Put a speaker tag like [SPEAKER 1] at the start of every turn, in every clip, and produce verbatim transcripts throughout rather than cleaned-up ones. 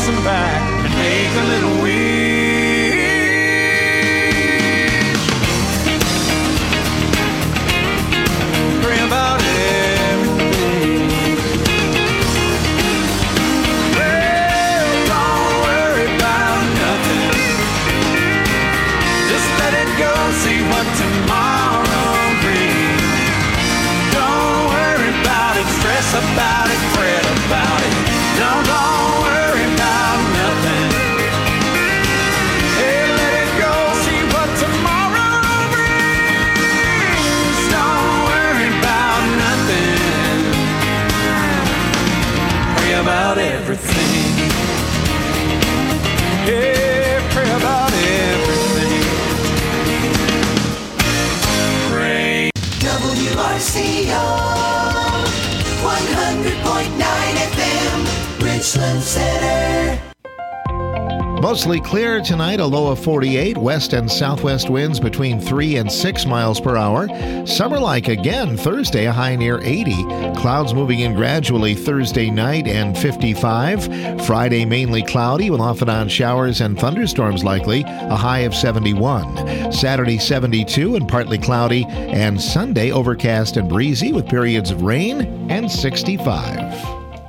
[SPEAKER 1] toss them back and make a little wish. Pray about everything. Well, don't worry about nothing. Just let it go, see what tomorrow brings. Don't worry about it, stress about it, fret about it. Don't, don't worry about nothing. Hey, let it go, see what tomorrow brings. Don't worry about nothing. Pray about everything. Yeah, pray about everything. Pray.
[SPEAKER 2] W R C O one hundred point nine F M, Richland Center.
[SPEAKER 3] Mostly clear tonight, a low of forty-eight. West and southwest winds between three and six miles per hour. Summer-like again Thursday, a high near eighty. Clouds moving in gradually Thursday night and fifty-five. Friday mainly cloudy with off and on showers and thunderstorms likely, a high of seventy-one. Saturday seventy-two and partly cloudy. And Sunday overcast and breezy with periods of rain and sixty-five.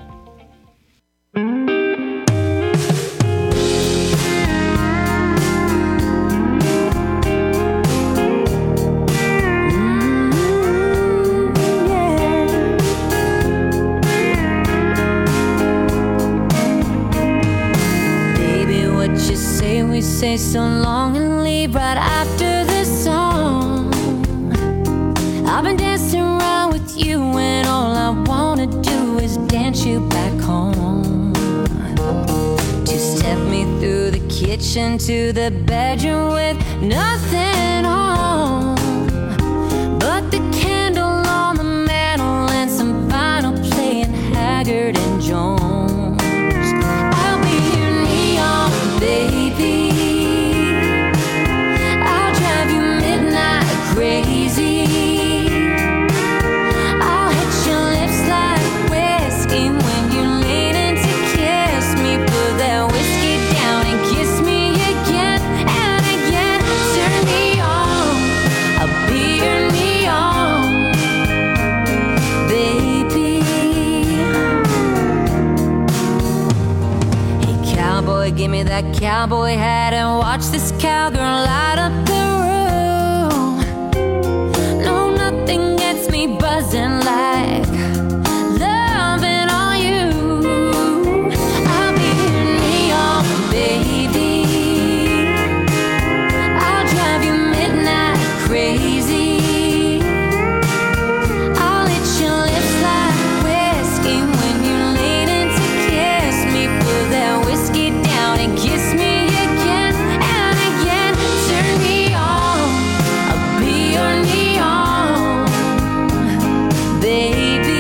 [SPEAKER 4] Say so long and leave right after this song. I've been dancing around with you and all I wanna do is dance you back home. To step me through the kitchen to the bedroom with nothing on but the candle on the mantle and some vinyl playing Haggard and Jones. I'll be your neon baby. Crazy. I'll hit your lips like whiskey when you lean in to kiss me. Put that whiskey down and kiss me again and again. Turn me on, I'll be your neon baby. Hey cowboy, give me that cowboy hat and watch this cowgirl light up the buzzing like loving on you. I'll be your neon baby. I'll drive you midnight crazy. I'll hit your lips like whiskey when you lean in to kiss me. Put that whiskey down and kiss me again and again. Turn me on, I'll be your neon baby.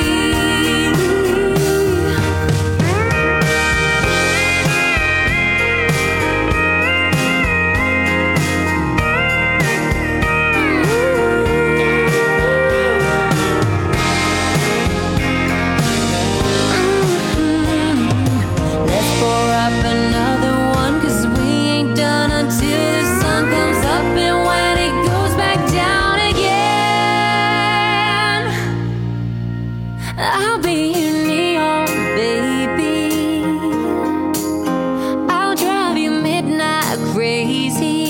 [SPEAKER 4] Let's pour up another one, 'cause we ain't done until the sun comes up and when it goes back down again. I'll be your neon baby. I'll drive you midnight crazy.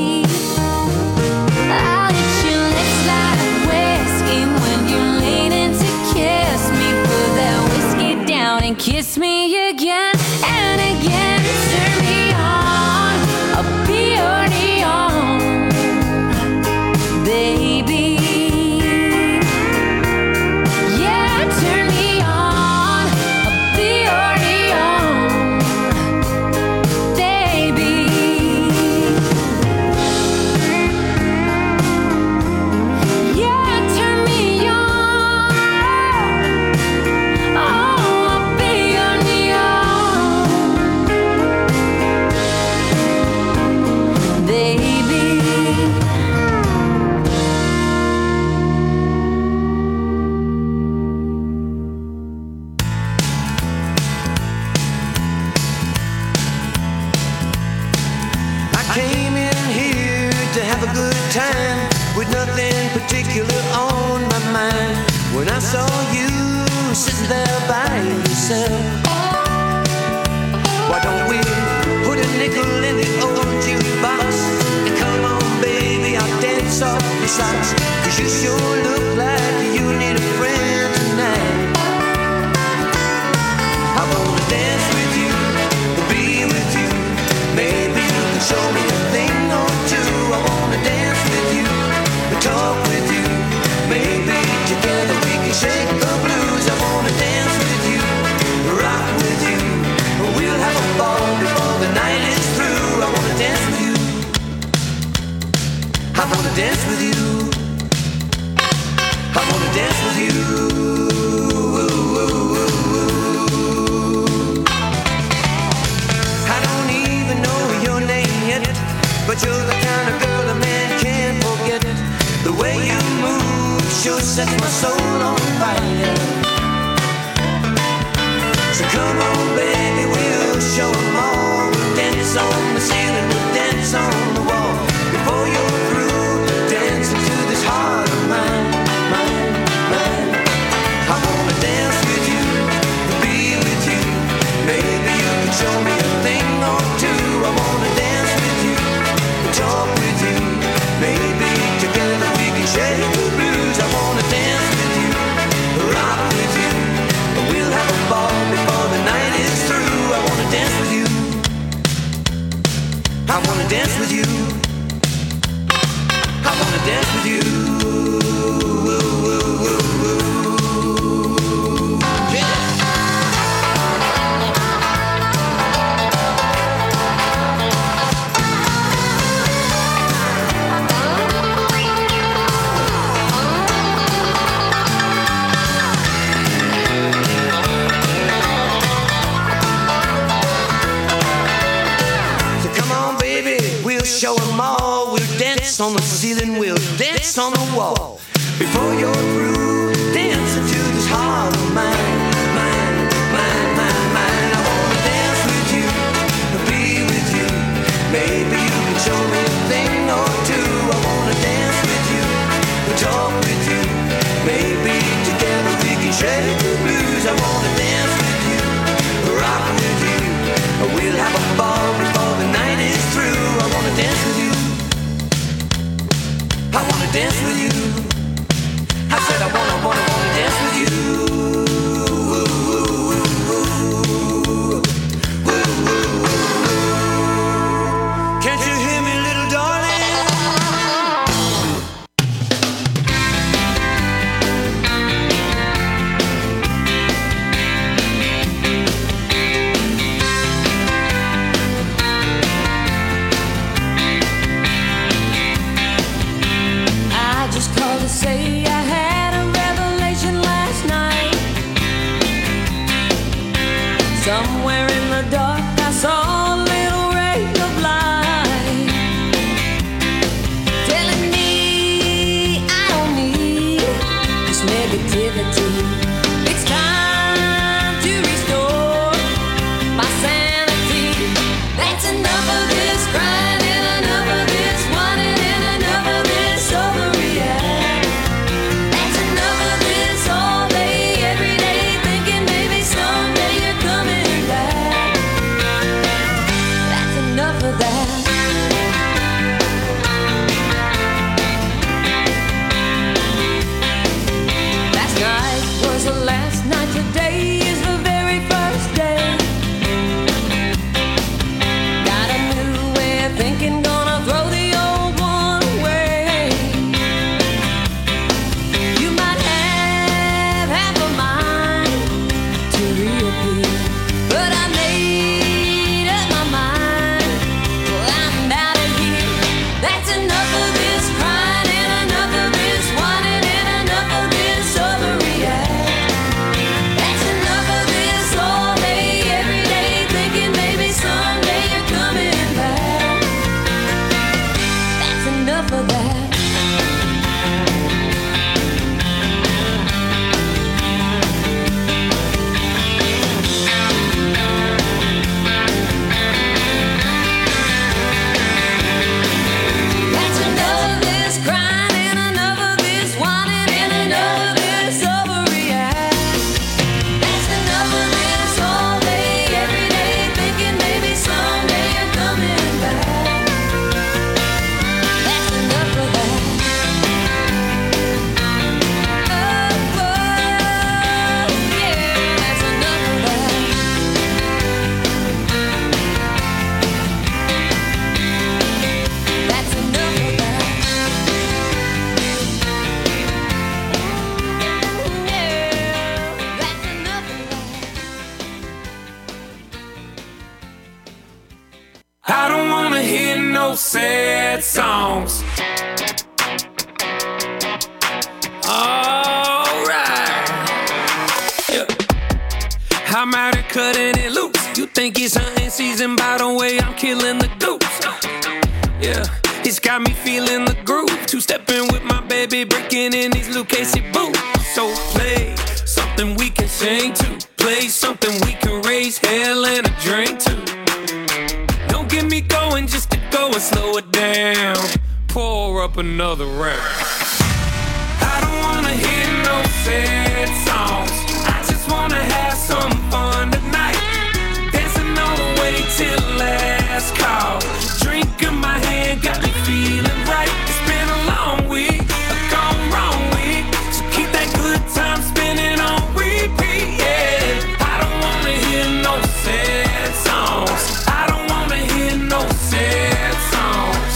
[SPEAKER 4] I'll hit your lips like whiskey when you lean in to kiss me. Put that whiskey down and kiss me again and again. Turn me on, I'll be your neon baby. Oh, I'll be your neon.
[SPEAKER 5] time with nothing particular on my mind. When I saw you sitting there by yourself, why don't we put a nickel in the old jukebox and come on, baby, I'll dance off the socks. Cause you sure look like you need a friend tonight. I wanna dance with you, be with you. Maybe you can show me a thing or two. I wanna dance with you, talk with you. Maybe together we can shake the blues. I wanna dance with you, rock with you. We'll have a ball before the night is through. I wanna dance with you, I wanna dance with you, I wanna dance with you. I don't even know your name yet, but you're the kind of girl a man can't forget. The way you move sure sets my soul on fire. So come on, baby, we'll show 'em all. We'll dance on the ceiling, we'll dance on the wall. Before you're through dancing to this heart of mine, mine, mine. I wanna dance with you, be with you. Maybe you can show me a thing or two. I wanna dance with you, talk with you. Maybe together we can shake the blues. I wanna dance with you, rock with you. We'll have a ball before the night is through. I wanna dance with you, I wanna dance with you, I wanna dance with you. Yeah. Show 'em all, we'll dance on the ceiling, we'll dance on the wall. Before you're through, dance into this heart of mine, mine, mine, mine, mine. I wanna dance with you, be with you. Maybe you can show me a thing or two. I wanna dance with you, talk with you. Maybe together we can shake the blues. I wanna dance with you, rock with you. We'll have a ball before the night is through. I wanna dance with you, I wanna dance with you. I said I wanna, wanna, wanna dance with you. Can't you hear me, little darling?
[SPEAKER 4] Say I had a revelation last night. Somewhere in the dark I saw a little ray of light, telling me I don't need this negativity. It's time to restore my sanity. That's enough of this crying and enough of this whining and enough of this overreaction. That's enough of this all day, every day, thinking maybe someday you're coming back.
[SPEAKER 6] songs. Alright. Yeah. I'm out here cutting it loose. You think it's hunting season by the way I'm killing the goose. Yeah, it's got me feeling the groove. Two-stepping with my baby, breaking in these Lucchese boots. So play something we can sing to. Play something we can raise hell and a drink to. Don't get me going just to go and slow it down. Pour up another round. I don't wanna hear no sad songs. I just wanna have some fun tonight. Dancing all the way till last call. Drink in my hand got me feeling right. It's been a long week, a gone wrong week. So keep that good time spinning on repeat, yeah. I don't wanna hear no sad songs. I don't wanna hear no sad songs.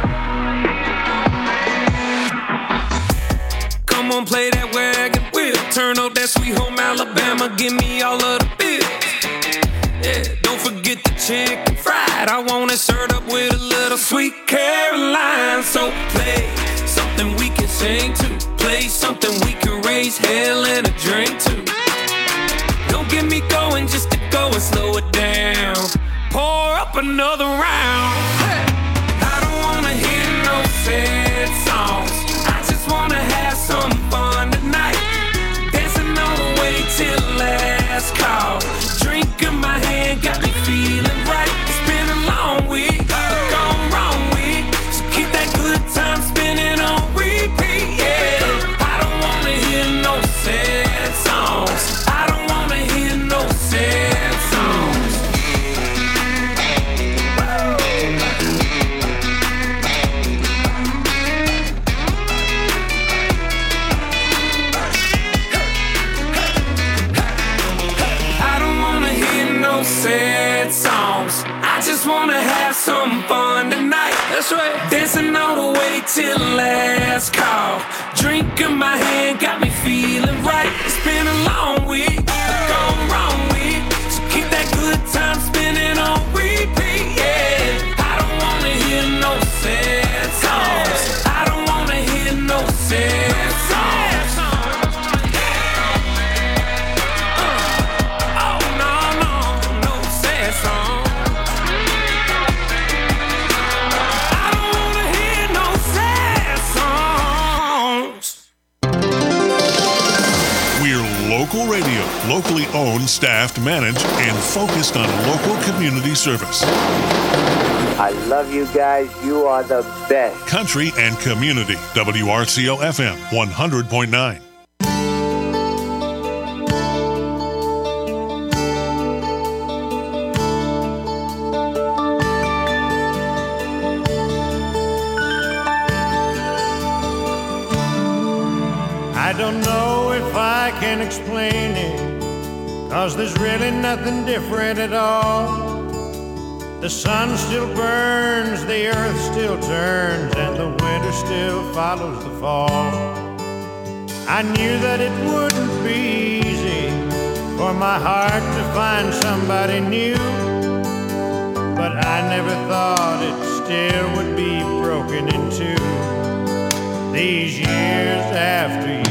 [SPEAKER 6] Come on, play that wagon wheel. Turn up that Sweet Home Alabama. Give me all of the bills. Yeah, don't forget the chicken fried. I want it served up with a little sweet Caroline. So play something we can sing to. Play something we can raise hell and a drink to. Don't get me going just to go and slow it down. Pour up another round. Hey. I don't wanna hear no sad songs. I just wanna have some fun tonight. Dancing all the way till last call. Drink in my hand got me feeling right. It's been a long week, a gone wrong week. So keep that good time spinning on repeat, yeah. I don't wanna hear no sad songs. I don't wanna hear no sad songs. I don't wanna hear no sad songs. I just wanna have some fun tonight. That's right. Dancing all the way till last call. Drink in my hand got me feeling right. It's been a long week, a gone wrong week. So keep that good time spinning on repeat, yeah. I don't wanna hear no sad songs. I don't wanna hear no sad songs. Uh, oh no, no, no sad songs. I don't wanna hear no sad songs.
[SPEAKER 7] We're local radio, locally owned, staffed, managed, and focused on local community service.
[SPEAKER 8] I love you guys. You are the best.
[SPEAKER 7] Country and community. W R C O F M one hundred point nine.
[SPEAKER 9] I don't know if I can explain it, 'cause there's really nothing different at all. The sun still burns, the earth still turns, and the winter still follows the fall. I knew that it wouldn't be easy for my heart to find somebody new, but I never thought it still would be broken in two these years after you.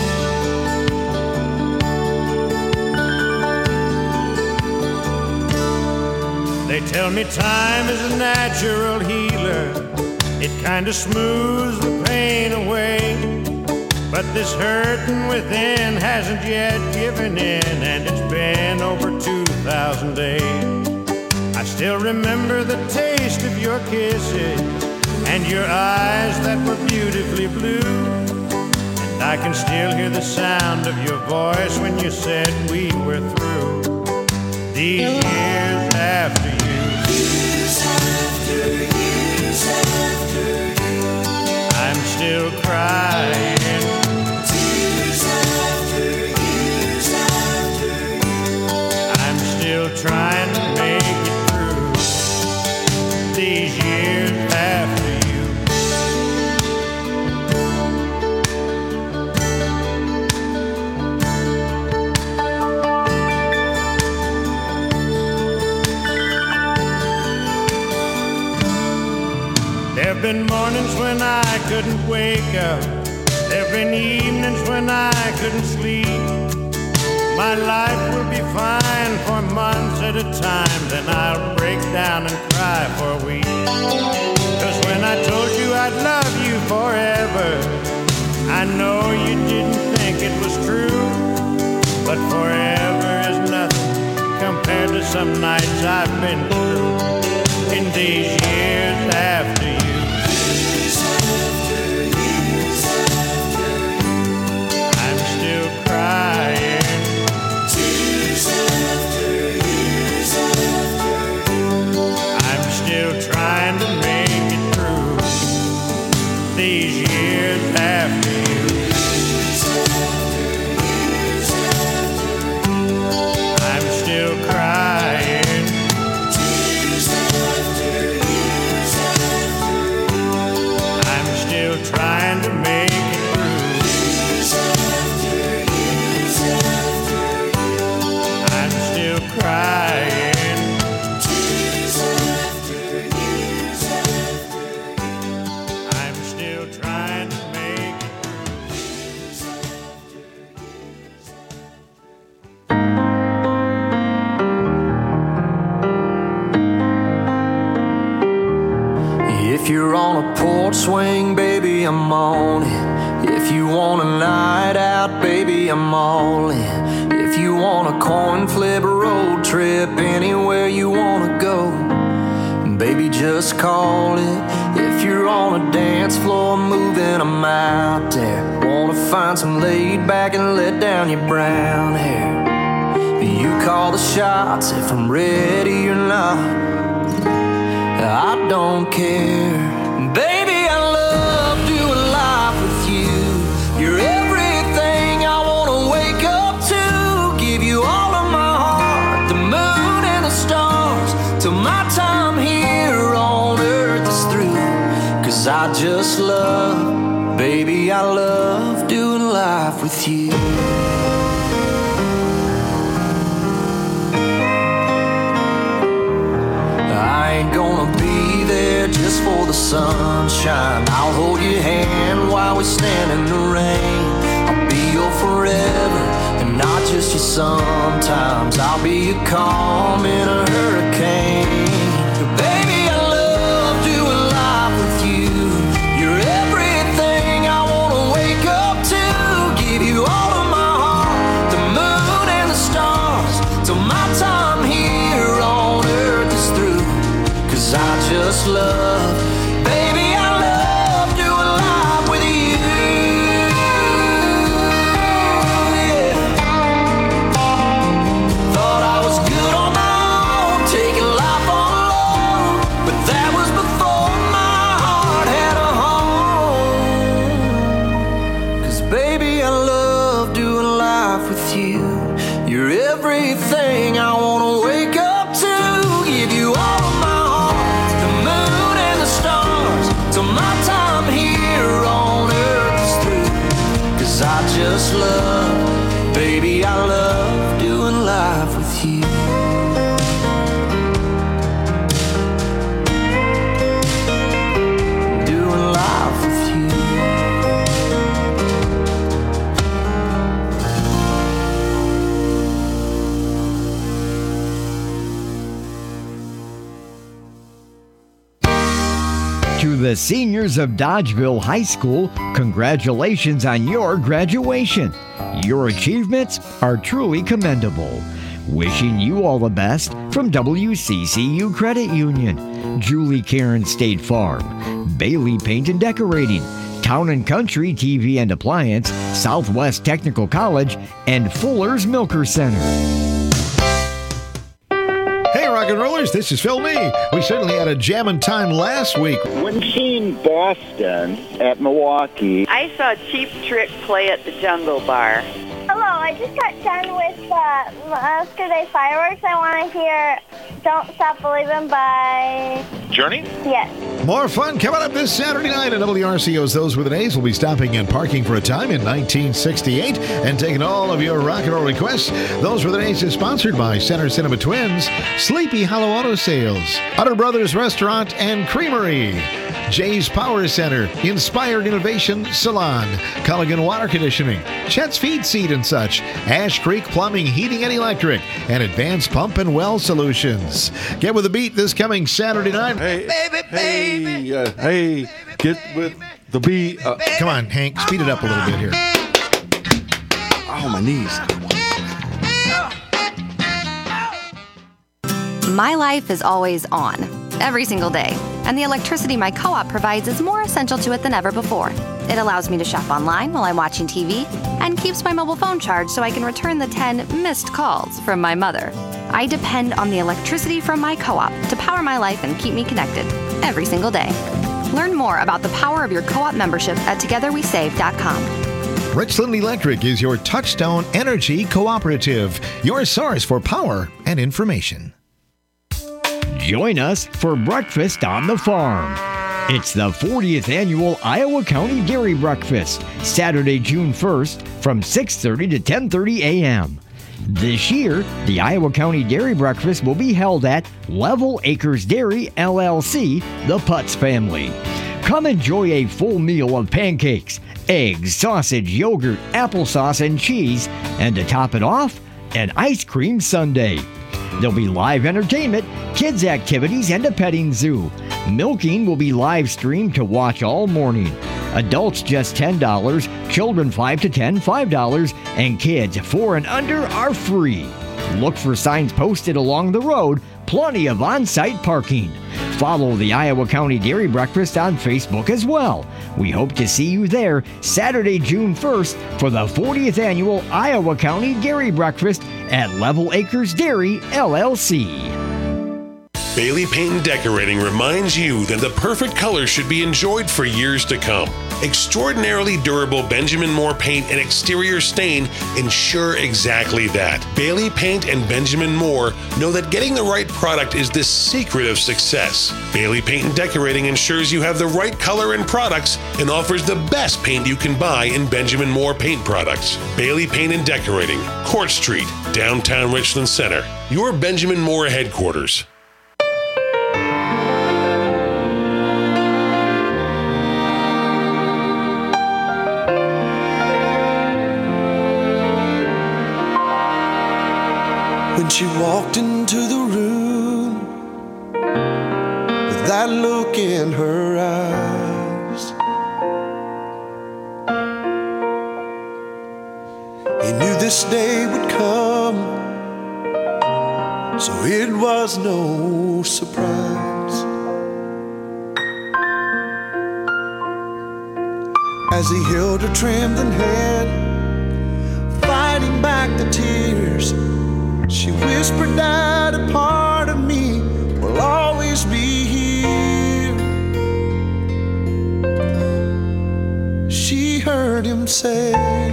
[SPEAKER 9] They tell me time is a natural healer. It kinda smooths the pain away. But this hurting within hasn't yet given in, and it's been over two thousand days. I still remember the taste of your kisses and your eyes that were beautifully blue. And I can still hear the sound of your voice when you said we were through. These years after you.
[SPEAKER 2] Years after, years after you.
[SPEAKER 9] I'm still crying.
[SPEAKER 2] Years after, years after you.
[SPEAKER 9] I'm still trying to make it through. These years after you. There've mornings when I couldn't wake up. There've been evenings when I couldn't sleep. My life will be fine for months at a time, then I'll break down and cry for a week. 'Cause when I told you I'd love you forever, I know you didn't think it was true. But forever is nothing compared to some nights I've been through in these years after you. Years after, years after you. I'm still crying. Years after, years after you. I'm still trying to make it through these years after you. Years after, years after you. I'm still crying. Years after, years after you. I'm still trying to make it through. Years after, years after you. I'm still crying. Years after, years after you. I'm still trying to make it through. Years after, years
[SPEAKER 5] If you're on a porch swing, baby, I'm on it. If you want a night out, baby, I'm all in. If you want a coin flip road trip, anywhere you wanna go, baby, just call it. If you're on a dance floor moving, I'm out there. Wanna find some laid back and let down your brown hair. You call the shots if I'm ready or not, I don't care. Baby, I love doing life with you. You're everything I wanna wake up to. Give you all of my heart, the moon and the stars, till my time here on earth is through. 'Cause I just love, baby, I love doing life with you. I ain't gonna be there just for the sunshine. I'll hold your hand while we stand in the rain. I'll be your forever and not just your sometimes. I'll be your calm in a hurricane. Baby, I love doing life with you. You're everything I wanna wake up to. Give you all of my heart, the moon and the stars, till my time here on earth is through. 'Cause I just love, baby, I love doing life with you. Yeah. Thought I was good on my own, taking life on alone, but that was before my heart had a home. 'Cause baby, I love doing life with you. You're everything I wanna wake up to. Give you all of my heart, the moon and the stars, till my time here on earth is through. 'Cause I just love, baby, I love doing life with you. Doing life with you.
[SPEAKER 10] To the seniors of Dodgeville High School, congratulations on your graduation. Your achievements are truly commendable. Wishing you all the best from W C C U Credit Union, Julie Karen State Farm, Bailey Paint and Decorating, Town and Country T V and Appliance, Southwest Technical College, and Fuller's Milker Center.
[SPEAKER 3] Hey, rock and rollers, this is Phil Nee. We certainly had a jammin' time last week.
[SPEAKER 8] When seeing Boston at Milwaukee,
[SPEAKER 11] I saw Cheap Trick play at the Jungle Bar.
[SPEAKER 12] Hello, I just got done with uh, yesterday fireworks. I want to hear Don't Stop Believin' by
[SPEAKER 13] Journey?
[SPEAKER 12] Yes.
[SPEAKER 3] More fun coming up this Saturday night at W R C O's Those Were the Days. We'll be stopping and parking for a time in nineteen sixty-eight and taking all of your rock and roll requests. Those Were the Days is sponsored by Center Cinema Twins, Sleepy Hollow Auto Sales, Utter Brothers Restaurant and Creamery, Jay's Power Center, Inspired Innovation Salon, Culligan Water Conditioning, Chet's Feed Seed and such, Ash Creek Plumbing, Heating and Electric, and Advanced Pump and Well Solutions. Get with the beat this coming Saturday night.
[SPEAKER 13] Hey, baby, hey, baby, uh, hey, get with the beat. Uh,
[SPEAKER 3] Come on, Hank, speed it up a little bit here.
[SPEAKER 13] Oh, my knees.
[SPEAKER 14] My life is always on, every single day, and the electricity my co-op provides is more essential to it than ever before. It allows me to shop online while I'm watching T V and keeps my mobile phone charged so I can return the ten missed calls from my mother. I depend on the electricity from my co-op to power my life and keep me connected every single day. Learn more about the power of your co-op membership at together we save dot com.
[SPEAKER 3] Richland Electric is your Touchstone Energy Cooperative, your source for power and information.
[SPEAKER 10] Join us for Breakfast on the Farm. It's the fortieth Annual Iowa County Dairy Breakfast, Saturday, June first, from six thirty to ten thirty a.m. This year, the Iowa County Dairy Breakfast will be held at Level Acres Dairy, L L C, the Putz family. Come enjoy a full meal of pancakes, eggs, sausage, yogurt, applesauce, and cheese, and to top it off, an ice cream sundae. There'll be live entertainment, kids' activities, and a petting zoo. Milking will be live streamed to watch all morning. Adults just ten dollars, children five to ten, five dollars, and kids four and under are free. Look for signs posted along the road, plenty of on-site parking. Follow the Iowa County Dairy Breakfast on Facebook as well. We hope to see you there Saturday, June first for the fortieth Annual Iowa County Dairy Breakfast at Level Acres Dairy, L L C.
[SPEAKER 15] Bailey Paint and Decorating reminds you that the perfect color should be enjoyed for years to come. Extraordinarily durable Benjamin Moore paint and exterior stain ensure exactly that. Bailey Paint and Benjamin Moore know that getting the right product is the secret of success. Bailey Paint and Decorating ensures you have the right color and products and offers the best paint you can buy in Benjamin Moore paint products. Bailey Paint and Decorating, Court Street, downtown Richland Center. Your Benjamin Moore headquarters.
[SPEAKER 5] When she walked into the room with that look in her eyes, he knew this day would come, so it was no surprise. As he held her trembling hand, fighting back the tears, she whispered that a part of me will always be here. She heard him say,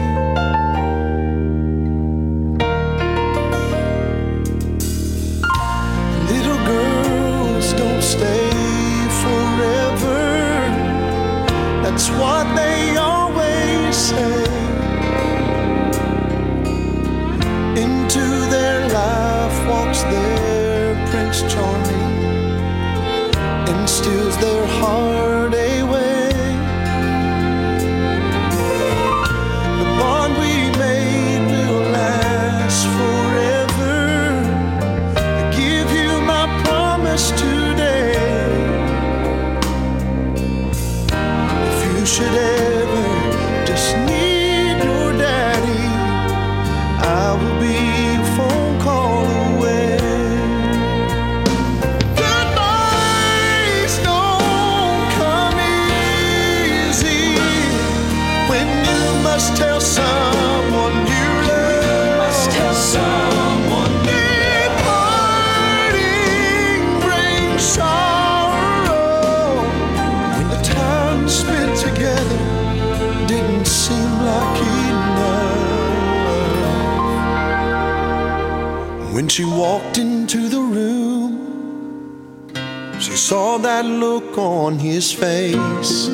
[SPEAKER 5] little girls don't stay forever. That's what they always say. Into their life walks their Prince Charming and steals their heart away. The bond we made will last forever. I give you my promise today. If you should ever just need your daddy, I will be a phone call away. Goodbyes don't come easy when you must tell someone you love. Must tell someone you love. Parting brings sorrow when the time spent together didn't seem like enough. When she walked into the room, she saw that look on his face.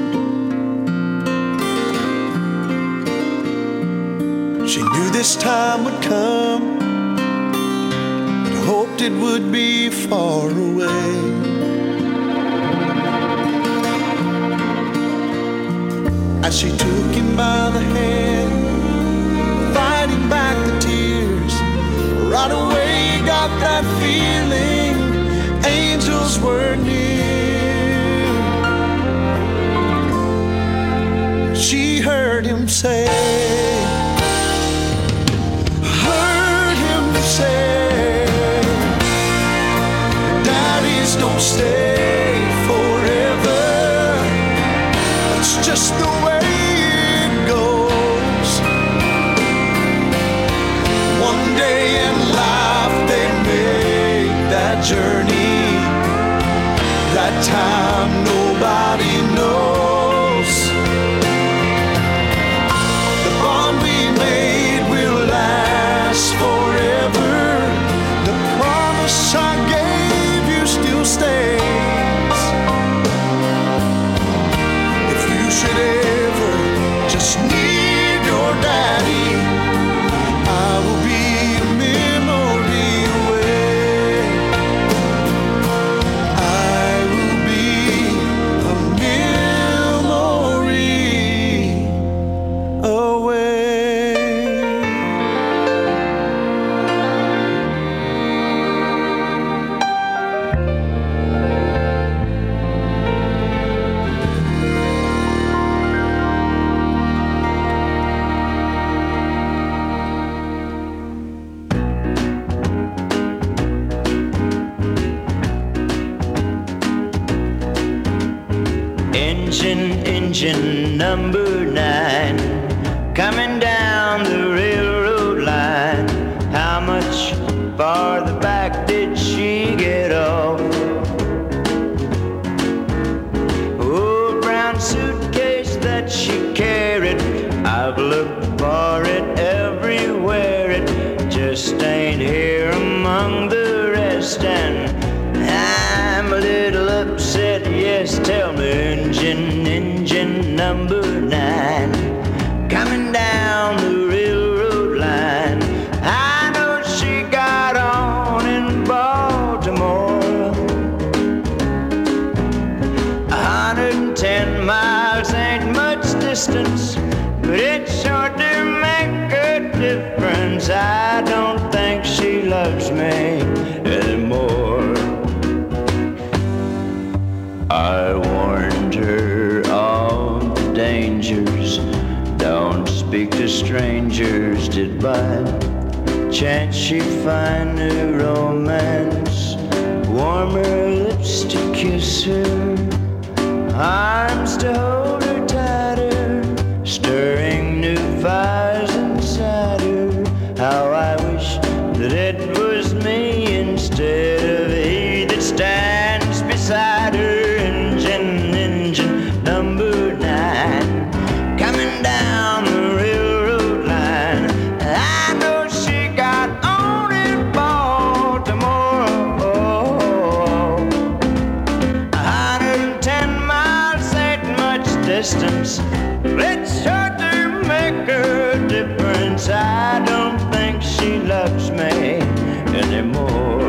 [SPEAKER 5] She knew this time would come, but hoped it would be far away.
[SPEAKER 16] as she took him by the hand, fighting back the tears. Right away he got that feeling angels were near. She heard him say, heard him say, daddies don't stay forever. It's just the way it goes. One day in life they make that journey. That time nobody knows. The bond we made will last forever. The promise I gave you still stays. If you should ever just need your daddy, I will be a memory away. I will be a memory away.
[SPEAKER 5] Engine, engine number nine, coming down the railroad line. How much farther back did she get off? Old brown suitcase that she carried, I've looked for it everywhere. It just ain't here among the rest, and I'm a little upset. Yes, tell me, engine, engine number nine, coming down the railroad line. I know she got on in Baltimore. A hundred and ten miles ain't much distance, but it's sure to make a difference. I don't think she loves me anymore. I warned her of the dangers. Don't speak to strangers. Did by chance she find new romance? Warm her lips to kiss her, arms to hold her tighter, stirring new fires inside her. How I wish that it was me instead of he that stands beside her. Engine, engine number nine, coming down the railroad line. I know she got on in Baltimore. A hundred and ten miles ain't much distance. It's sure to make a difference. I don't think she loves me anymore.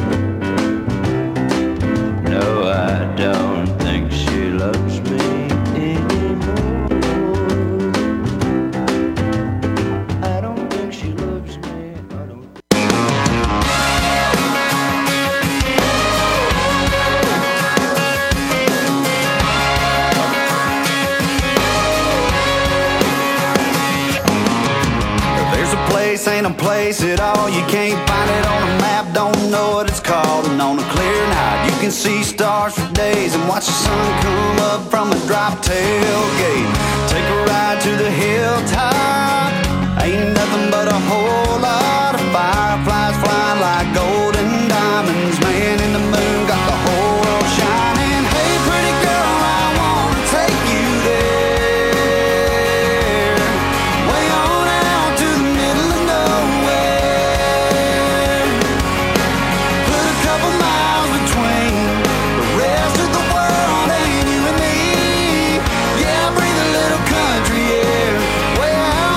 [SPEAKER 5] No, I don't think she loves me anymore. I don't think she loves me. I don't.
[SPEAKER 1] There's a place, ain't a place at all. You can't find it on a map, don't know what it's called. And on a clear night, you can see stars for days and watch the sun come up from a drop tailgate. Take a ride to the hilltop. Ain't nothing but a whole lot of fireflies flying like golden diamonds. Man in the moon got the whole world shining. Hey, pretty girl, I wanna take you there, way on out to the middle of nowhere. Put a couple miles between the rest of the world and you and me. Yeah, breathe a little country air, way out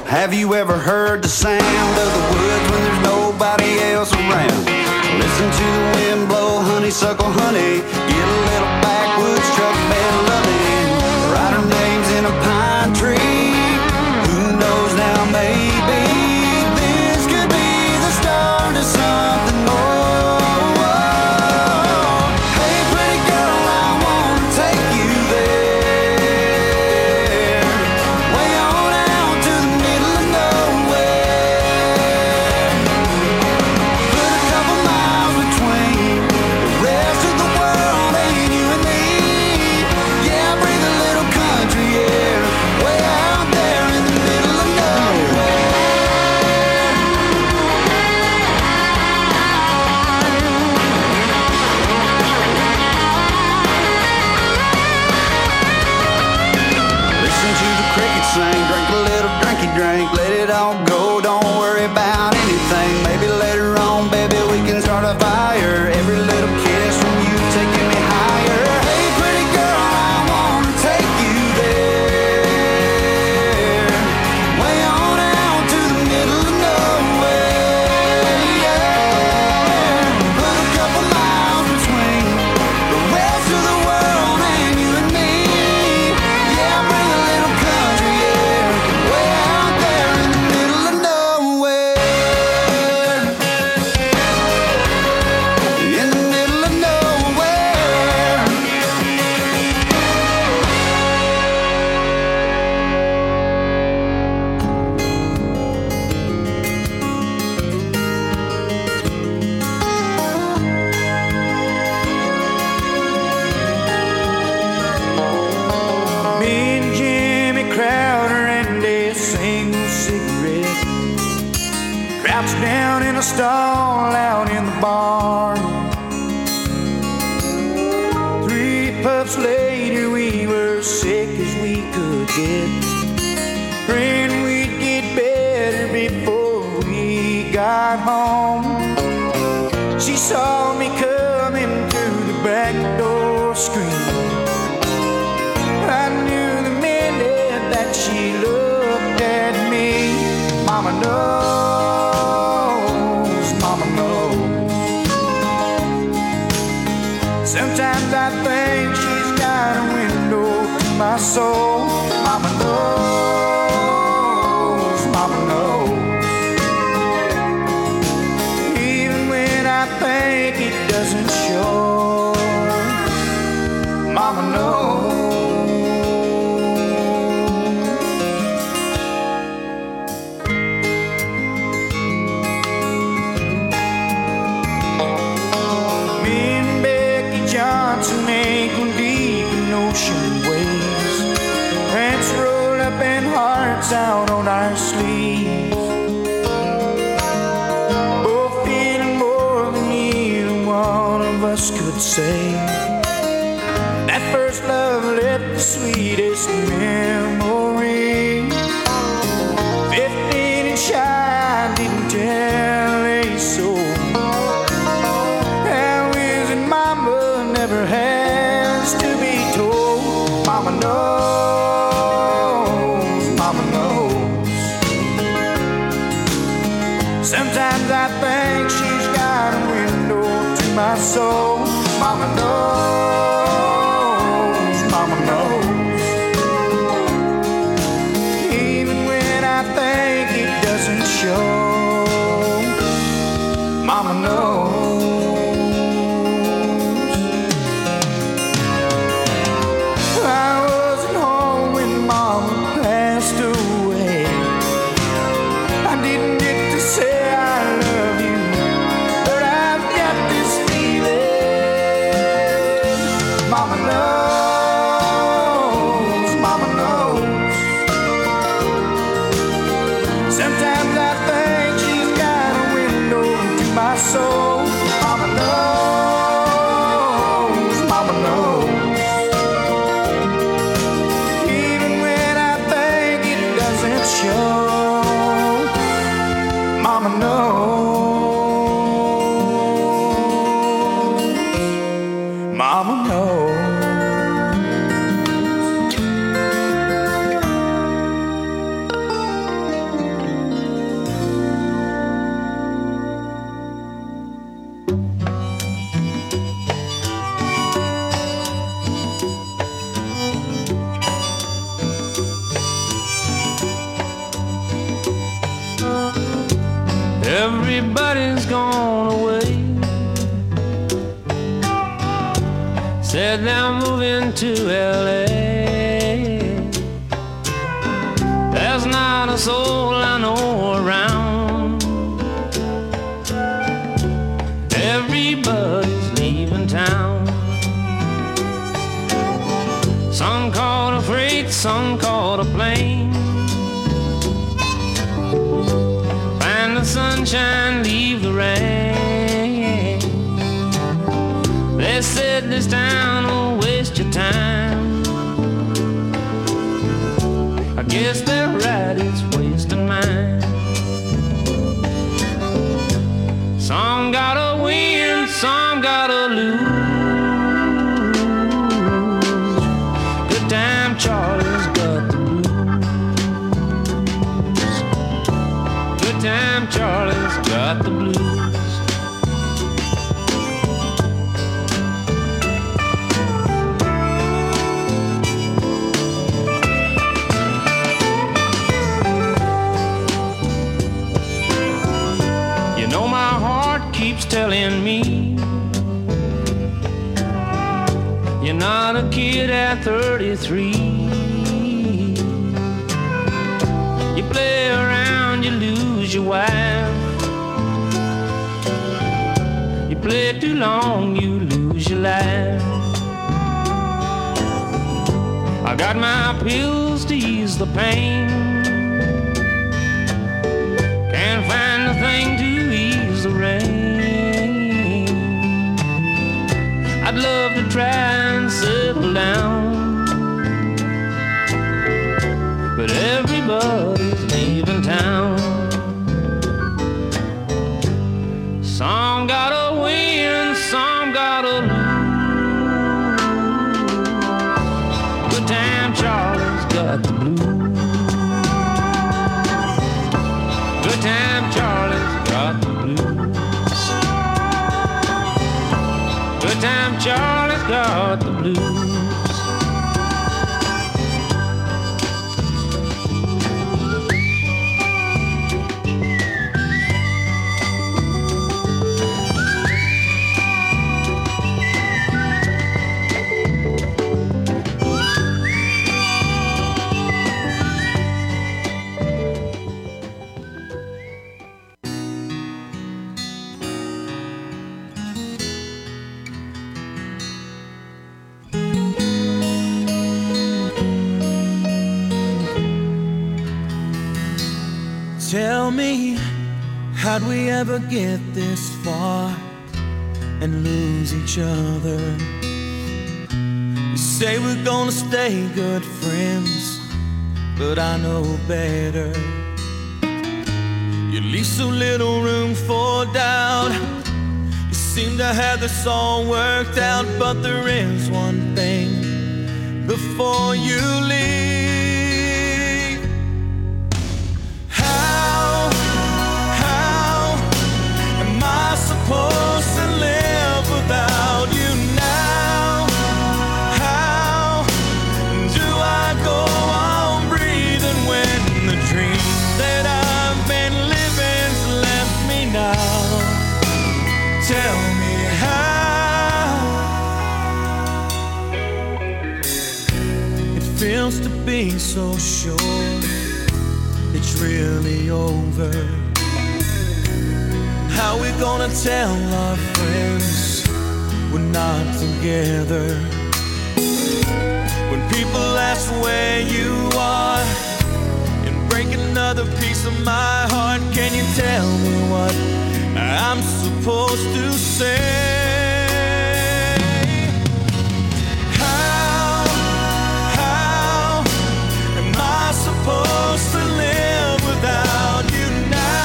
[SPEAKER 17] Have you ever heard the sound of the woods when there's nobody else around? Listen to the wind blow honeysuckle honey. Get a little backwoods truck bed loving. Write our names in a pine tree. Who knows now, maybe this could be the start of something more. Hey, pretty girl, I wanna take you there, way on out to the middle of nowhere. Put a couple miles between the rest of the world and you and me. Yeah, breathe a little country air, way out there in the middle of nowhere. Listen to the crickets sing, drink a little drinky drink, let it all go, don't worry about anything. Maybe later on, baby, we can start a fire. Every little kiss from you taking me higher. Hey, pretty girl, I wanna take you there, way on out to the middle of nowhere. Yeah, put a couple miles between the rest of the world and you and me. Yeah, bring a little country air, way out there in the middle of nowhere. In the middle of nowhere.
[SPEAKER 9] Me and Jimmy Crowder and a single cigarette, crouched down in a stall out in the barn. Three puffs later, we were sick as we could get, praying we'd get better before we got home. She saw me coming through the back door screen. I knew the minute that she looked at me. Mama knows, Mama knows. Sometimes I think she's got a window to my soul. Mama knows, Mama knows. Even when I think it doesn't show, Mama knows. Me and Becky Johnson ankle deep in ocean waves, pants rolled up and hearts out on our sleeves, both feeling more than either one of us could say. That first love left the sweetest memory. Fifteen and shy, didn't tell a soul. How is it Mama never has to be told? Mama knows, Mama knows. Sometimes I think she's got a window to my soul. Mama knows, Mama knows. Even when I think it doesn't show, Mama knows. I wasn't home when Mama passed away. I didn't get to say I love you, but I've got this feeling. Mama knows, Mama knows. Sometimes I think
[SPEAKER 6] Everybody's gone away. Said they're moving to L A. There's not a soul I know around. Everybody's leaving town. Some caught a freight, some caught a plane. Find the sunshine, leave the rain. They said this town will waste your time. I guess they're right, it's wasting mine. Some gotta win, some gotta lose. Good time Charlie's got the blues. Good time Charlie's got the blues. Keeps telling me you're not a kid at thirty-three. You play around, you lose your wife. You play too long, you lose your life. I got my pills to ease the pain. Can't find a thing to ease the rain. I'd love to try and settle down, but everybody's leaving town. Some gotta win, some gotta lose. Good time Charlie's got the blues. Good time Charlie's got the blues. Good time Charlie's got the blues.
[SPEAKER 16] Tell me, how'd we ever get this far and lose each other? You say we're gonna stay good friends, but I know better. You leave so little room for doubt. You seem to have this all worked out, but there is one thing before you leave. Supposed to live without you now? How do I go on breathing when the dream that I've been living's left me now? Tell me how. It feels to be so sure it's really over. How we gonna tell our friends we're not together? When people ask where you are and break another piece of my heart, can you tell me what I'm supposed to say? How, how am I supposed to live without you now?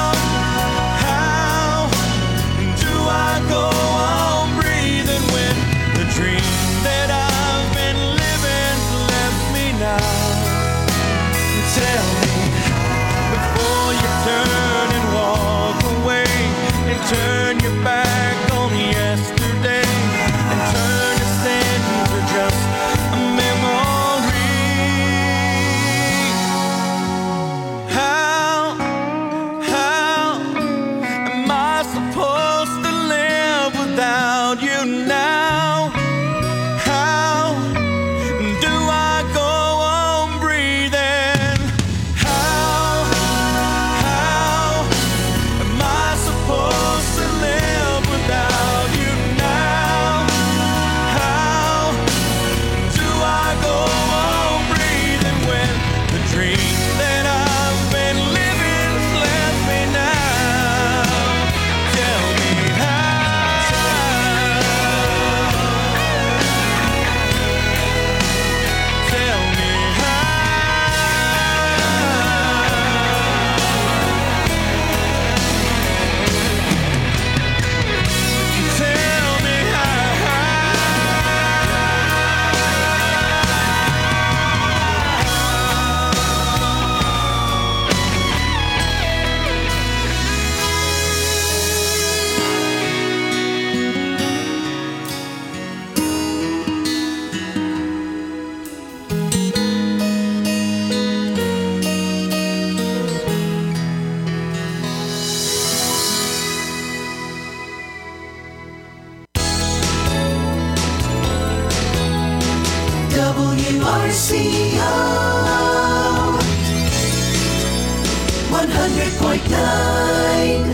[SPEAKER 16] I go on breathing when the dream that I've been living's left me now. Tell me before you turn and walk away and turn your back on yesterday and turn this into just a memory. How, how
[SPEAKER 2] eight point nine.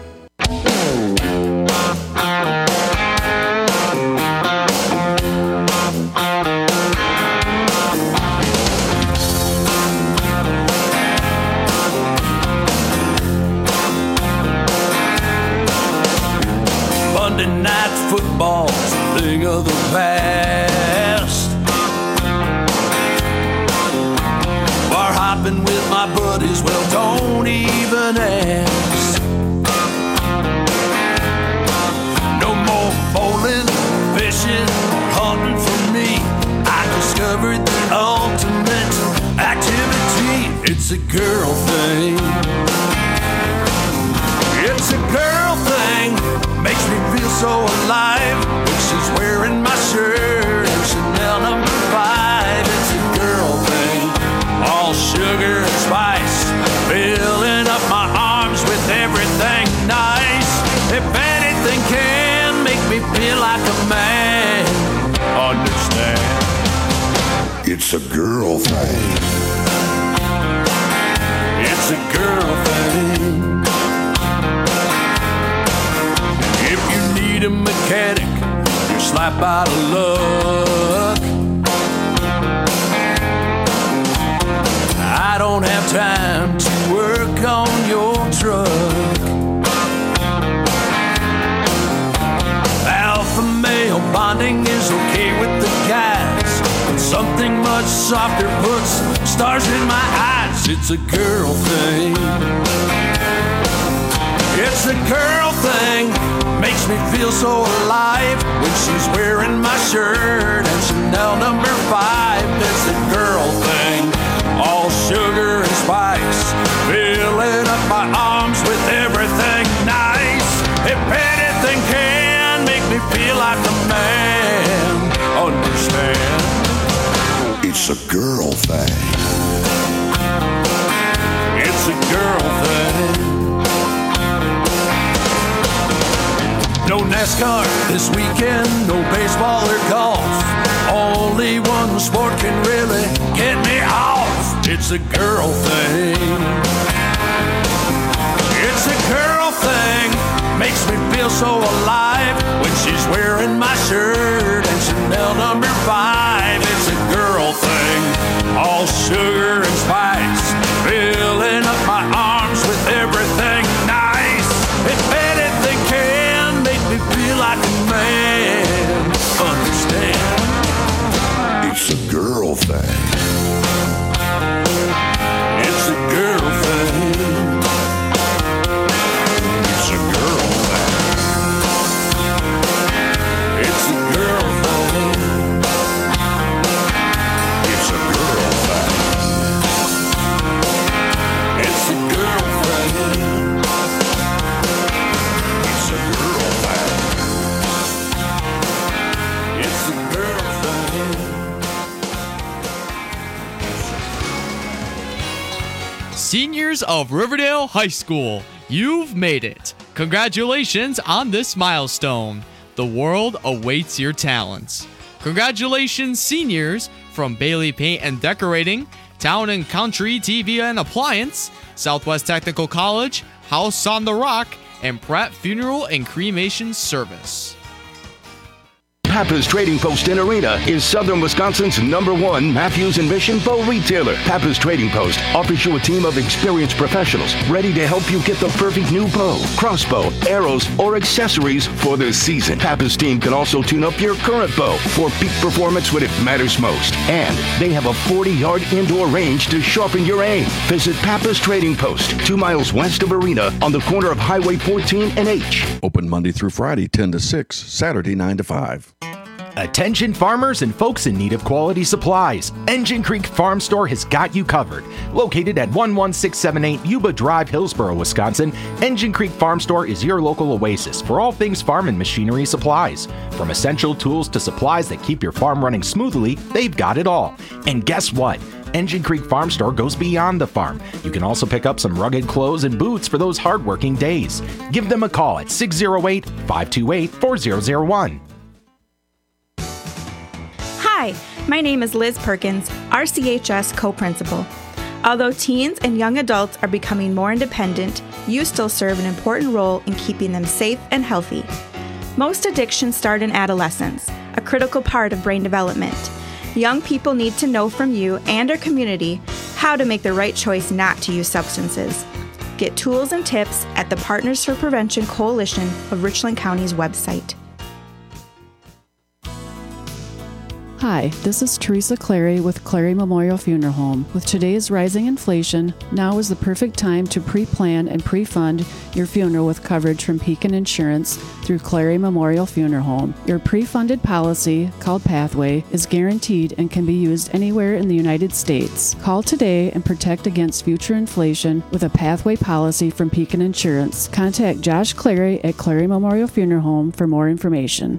[SPEAKER 1] Monday night football's a thing of the past. Bar hopping with my buddies, well, don't even ask. No more bowling, fishing, hunting for me. I discovered the ultimate activity. It's a girl thing. It's a girl thing. Makes me feel so alive when she's wearing my shirt and Chanel number five. It's a girl thing, all sugar and spice, filling up my arms with everything nice. If anything can make me feel like a man, understand,
[SPEAKER 13] It's a girl thing.
[SPEAKER 1] it's a girl thing. If you need a mechanic, you're slap out of luck. I don't have time to work on your truck. Alpha male bonding is okay with the guys, but something much softer puts stars in my eyes. It's a girl thing. It's a girl thing. Makes me feel so alive when she's wearing my shirt and Chanel number five. It's a girl thing, all sugar and spice, filling up my arms with everything nice. If anything can make me feel like a man, understand,
[SPEAKER 13] It's a girl thing.
[SPEAKER 1] it's a girl thing. No NASCAR this weekend, no baseball or golf. Only one sport can really get me off. It's a girl thing. It's a girl thing. Makes me feel so alive when she's wearing my shirt and Chanel number five. It's a girl thing, all sugar and spice, filling up my arms with everything nice. If anything can make me feel like a man, understand,
[SPEAKER 13] It's a girl thing.
[SPEAKER 1] it's a girl thing.
[SPEAKER 13] It's a girl thing.
[SPEAKER 1] It's a girl thing.
[SPEAKER 13] It's a girl thing.
[SPEAKER 1] It's a girl thing.
[SPEAKER 13] It's a girl thing.
[SPEAKER 1] It's a girl thing.
[SPEAKER 18] Seniors of Riverdale High School, you've made it. Congratulations on this milestone. The world awaits your talents. Congratulations, seniors from Bailey Paint and Decorating, Town and Country T V and Appliance, Southwest Technical College, House on the Rock, and Pratt Funeral and Cremation Service.
[SPEAKER 19] Pappas Trading Post in Arena is Southern Wisconsin's number one Matthews and Mission bow retailer. Pappas Trading Post offers you a team of experienced professionals ready to help you get the perfect new bow, crossbow, arrows, or accessories for this season. Pappas team can also tune up your current bow for peak performance when it matters most. And they have a forty-yard indoor range to sharpen your aim. Visit Pappas Trading Post, two miles west of Arena on the corner of Highway fourteen and H.
[SPEAKER 13] Open Monday through Friday, ten to six, Saturday, nine to five.
[SPEAKER 20] Attention farmers and folks in need of quality supplies. Engine Creek Farm Store has got you covered. Located at one one six seven eight Yuba Drive, Hillsboro, Wisconsin, Engine Creek Farm Store is your local oasis for all things farm and machinery supplies. From essential tools to supplies that keep your farm running smoothly, they've got it all. And guess what? Engine Creek Farm Store goes beyond the farm. You can also pick up some rugged clothes and boots for those hardworking days. Give them a call at six oh eight, five two eight, four zero zero one.
[SPEAKER 21] Hi, my name is Liz Perkins, R C H S co-principal. Although teens and young adults are becoming more independent, you still serve an important role in keeping them safe and healthy. Most addictions start in adolescence, a critical part of brain development. Young people need to know from you and our community how to make the right choice not to use substances. Get tools and tips at the Partners for Prevention Coalition of Richland County's website.
[SPEAKER 22] Hi, this is Teresa Clary with Clary Memorial Funeral Home. With today's rising inflation, now is the perfect time to pre-plan and pre-fund your funeral with coverage from Pekin Insurance through Clary Memorial Funeral Home. Your pre-funded policy, called Pathway, is guaranteed and can be used anywhere in the United States. Call today and protect against future inflation with a Pathway policy from Pekin Insurance. Contact Josh Clary at Clary Memorial Funeral Home for more information.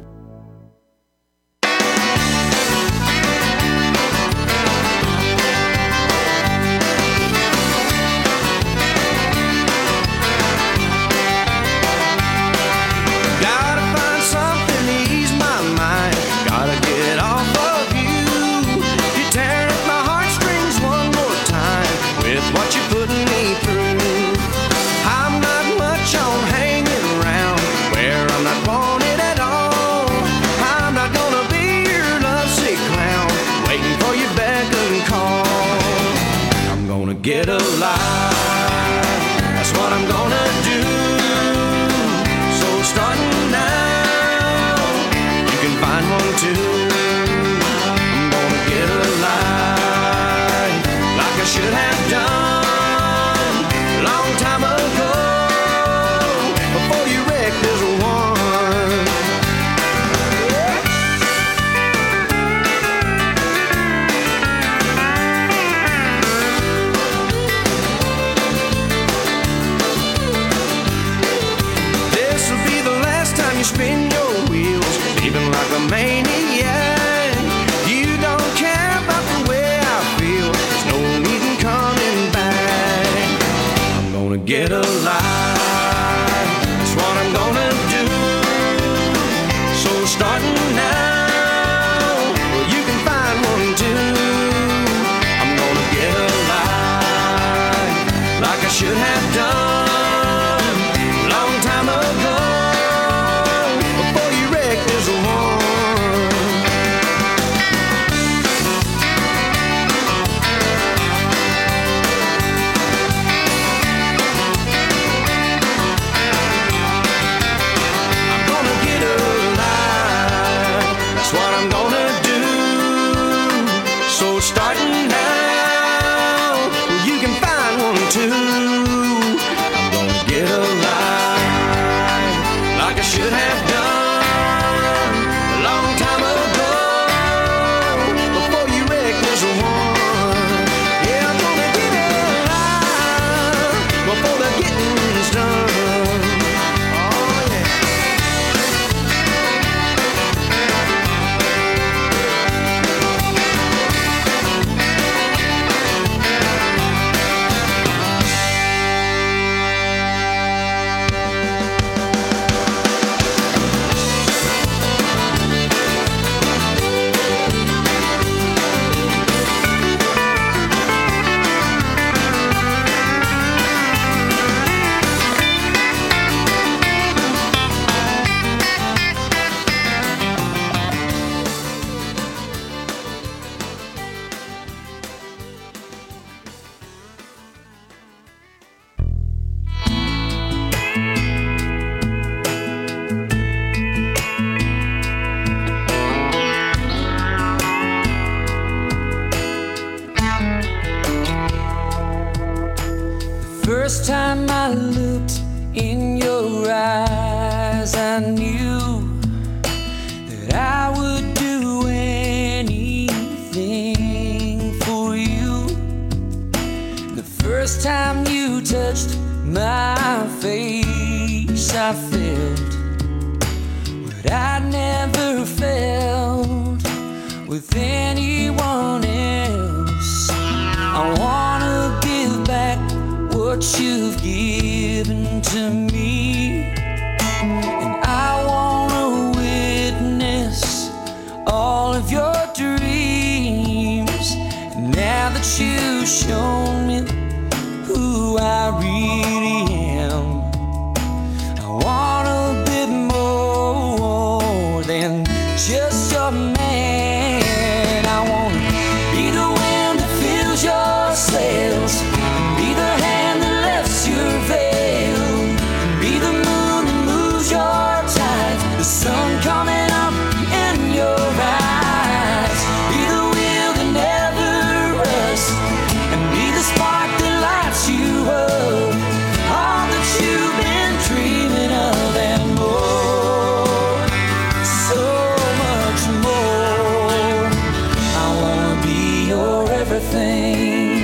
[SPEAKER 5] Get alive, that's what I'm gonna do. So starting now, you can find one too. I'm gonna get alive, like I should have done a long time ago, before you wrecked this one. Spin your wheels, leaving like a maniac. You don't care about the way I feel. There's no need in coming back. I'm gonna get alive, that's what I'm gonna do. So starting now, well, you can find one too. I'm gonna get alive, like I should have done a long time ago. Starting now, you can find one too. I'm gonna get alive, like I should have done a long time ago, before you wrecked this one. Yeah, I'm gonna get alive before the getting's done. First time I looked in your eyes, I knew that I would do anything for you. The first time you touched my face, I felt what I'd never felt with anyone else. I wanna give back what you've given to me, and I wanna witness all of your dreams. And now that you've shown me really am. I want a bit more than just a man. I want to be the wind that fills your sails, be the hand that lifts your veil, be the moon that moves your tides, the sun coming up in your eyes, be the wheel that never rusts, and be the spark that lights you up, all that you've been dreaming of and more, so much more. I wanna be your everything.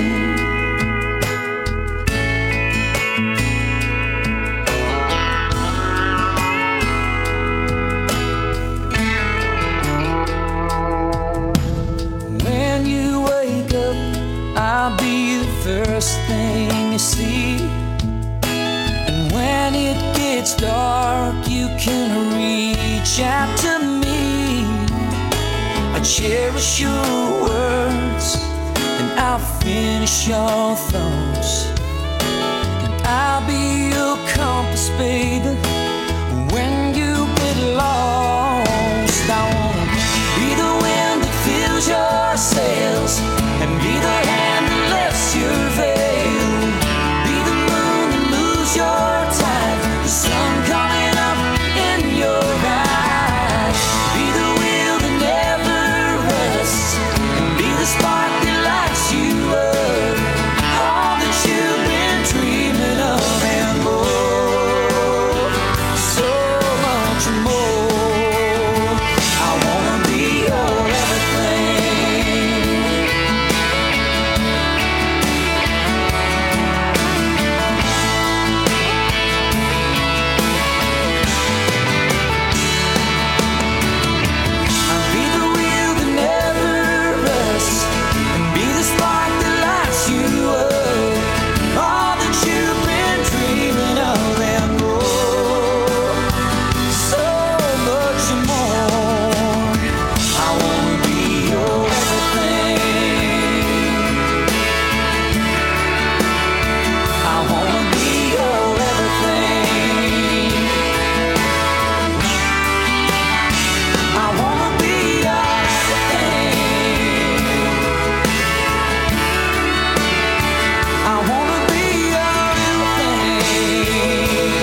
[SPEAKER 5] When you wake up, I'll be the first thing you see. And when it gets dark, you can reach out to me. I cherish your words, and I'll finish your thoughts. And I'll be your compass, baby, when you get lost. I wanna be the wind that fills your sails, and be the hand that lifts your veil, be the moon that moves your tide, the sun coming up in your eyes, be the wheel that never rusts, and be the spark that lights you up, all that you've been dreaming of and more, so much more. I wanna be your everything. I'll be the wheel that never rusts, and be the spark that lights you up, all that you've been dreaming of and more, so much more. I wanna be your everything. I wanna be your everything. I wanna be your everything. I wanna be your everything.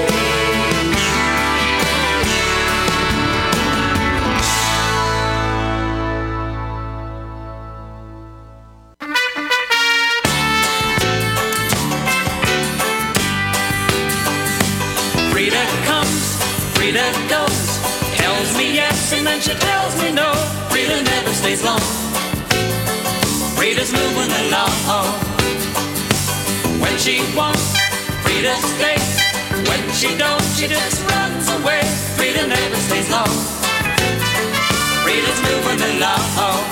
[SPEAKER 6] Frida comes, Frida goes, tells me yes and then she tells me no. Frida never stays long. Frida's moving along. When she wants, Frida stays. When she don't, she just runs away. Frida never stays long. Frida's moving along.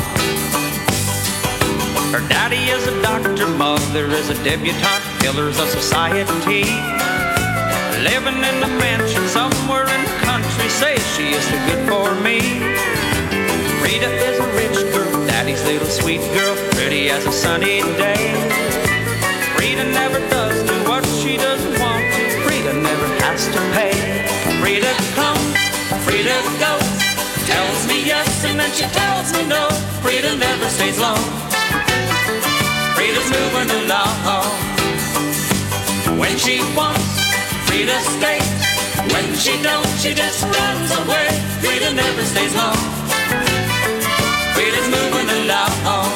[SPEAKER 6] Her daddy is a doctor, mother is a debutante, pillars of society. Living in a mansion somewhere in the country, say she is too good for me. Frida is a rich girl, daddy's little sweet girl, pretty as a sunny day. Frida never does do what she doesn't want to. Frida never has to pay. Frida comes, Frida goes, tells me yes and then she tells me no. Frida never stays long. Frida's moving along. When she wants, Frida stays. When she don't, she just runs away. Frida never stays long. Frida's moving along.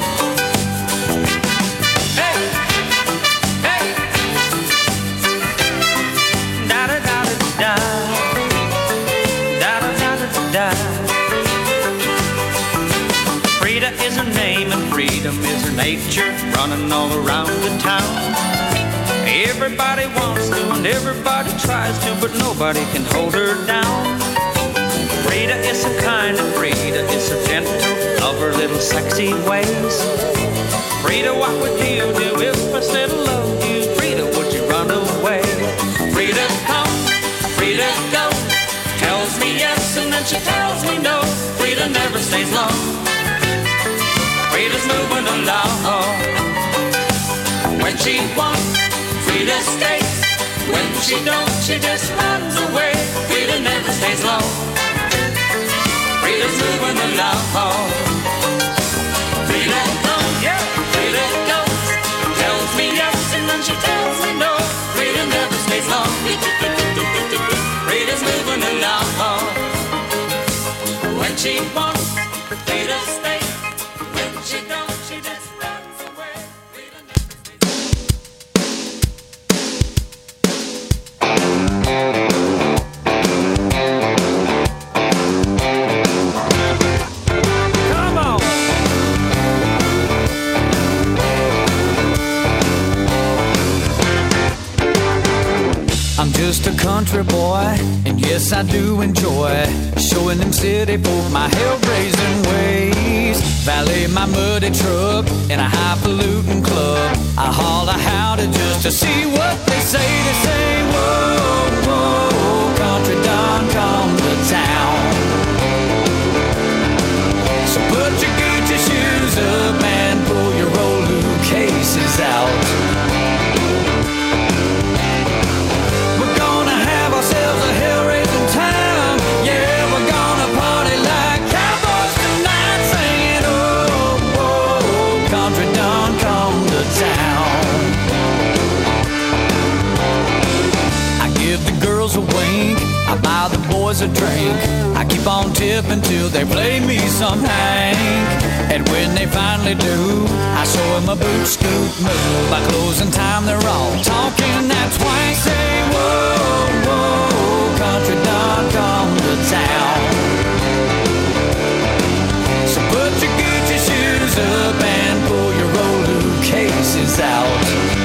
[SPEAKER 6] Hey, hey, da da da da da, da da da da da. Frida is her name and freedom is her nature, running all around the town. Everybody wants to and everybody tries to, but nobody can hold her down. Frida is so kind and Frida is so gentle, love her little sexy ways. Frida, what would you do if I said I love you? Frida, would you run away? Frida comes, Frida goes, tells me yes and then she tells me no. Frida never stays long. Frida's moving along. When she wants,
[SPEAKER 5] Frida stays. When she don't, she just runs away. Frida never stays long. Frida's moving along. Frida comes, yeah, Frida goes. Tells me yes and then she tells me no. Frida never stays long. Frida's moving along. When she wants, Frida stays. When she don't, she just runs away. Frida never Come on. I'm just a country boy, and yes, I do enjoy showing them city folk my hell-raising ways. Valet my muddy truck in a highfalutin club. I holler howdy just to see what they say. They say, whoa, whoa, country don come to town. So put your Gucci shoes up and pull your old Lou cases out. We're gonna have ourselves a hell-raising time. Yeah, we're gonna party like cowboys tonight, singing, oh, oh, country don come to town. I give the girls a wink, I buy the boys a drink. I keep on tipping till they play me some Hank. And when they finally do, I show them a boot scoot move. By closing time, they're all talking that twank. Say, whoa, whoa, country don come to town. So put your Gucci shoes up and pull your old Lou cases out.